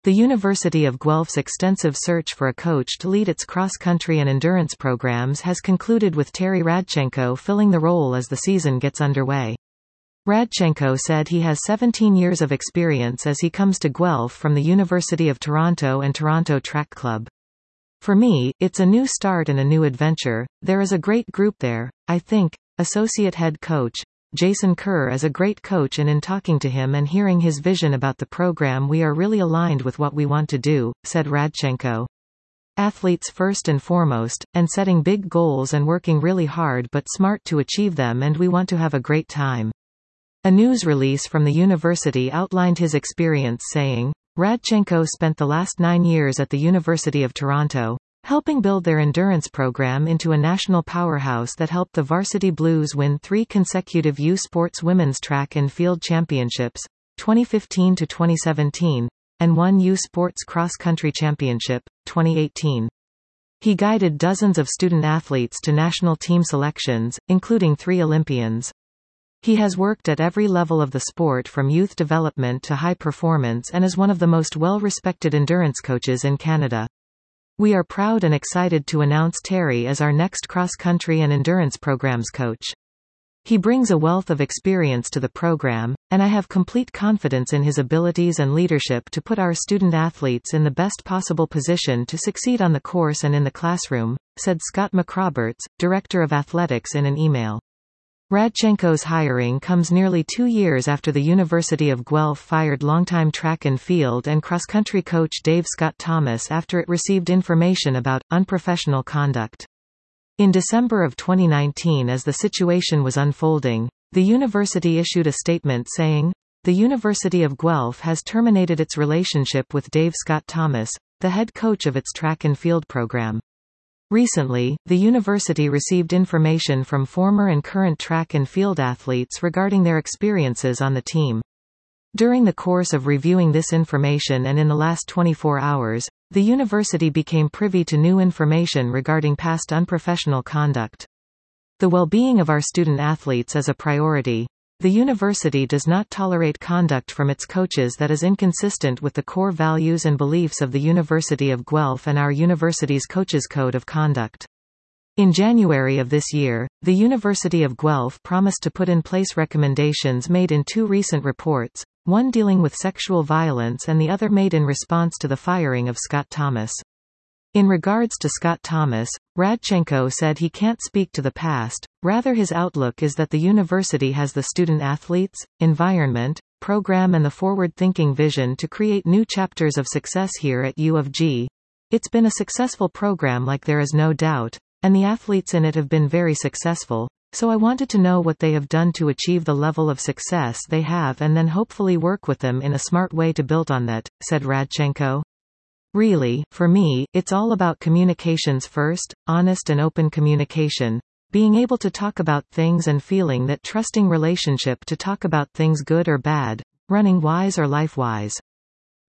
The University of Guelph's extensive search for a coach to lead its cross-country and endurance programs has concluded with Terry Radchenko filling the role as the season gets underway. Radchenko said he has 17 years of experience as he comes to Guelph from the University of Toronto and Toronto Track Club. For me, it's a new start and a new adventure. There is a great group there, I think. Associate head coach Jason Kerr is a great coach, and in talking to him and hearing his vision about the program, we are really aligned with what we want to do, said Radchenko. Athletes first and foremost, and setting big goals and working really hard but smart to achieve them, and we want to have a great time. A news release from the university outlined his experience, saying, Radchenko spent the last 9 years at the University of Toronto, helping build their endurance program into a national powerhouse that helped the Varsity Blues win 3 consecutive U Sports Women's Track and Field Championships, 2015 to 2017, and 1 U Sports Cross Country Championship, 2018. He guided dozens of student athletes to national team selections, including 3 Olympians. He has worked at every level of the sport from youth development to high performance and is one of the most well-respected endurance coaches in Canada. We are proud and excited to announce Terry as our next cross-country and endurance programs coach. He brings a wealth of experience to the program, and I have complete confidence in his abilities and leadership to put our student athletes in the best possible position to succeed on the course and in the classroom, said Scott McRoberts, Director of Athletics, in an email. Radchenko's hiring comes nearly 2 years after the University of Guelph fired longtime track and field and cross-country coach Dave Scott Thomas after it received information about unprofessional conduct. In December of 2019, as the situation was unfolding, the university issued a statement saying, "The University of Guelph has terminated its relationship with Dave Scott Thomas, the head coach of its track and field program." Recently, the university received information from former and current track and field athletes regarding their experiences on the team. During the course of reviewing this information and in the last 24 hours, the university became privy to new information regarding past unprofessional conduct. The well-being of our student athletes is a priority. The university does not tolerate conduct from its coaches that is inconsistent with the core values and beliefs of the University of Guelph and our university's Coaches Code of Conduct. In January of this year, the University of Guelph promised to put in place recommendations made in 2 recent reports, one dealing with sexual violence and the other made in response to the firing of Scott Thomas. In regards to Scott Thomas, Radchenko said he can't speak to the past, rather his outlook is that the university has the student athletes, environment, program and the forward-thinking vision to create new chapters of success here at U of G. It's been a successful program, like there is no doubt, and the athletes in it have been very successful, so I wanted to know what they have done to achieve the level of success they have and then hopefully work with them in a smart way to build on that, said Radchenko. Really, for me, it's all about communications first, honest and open communication, being able to talk about things and feeling that trusting relationship to talk about things good or bad, running wise or life-wise.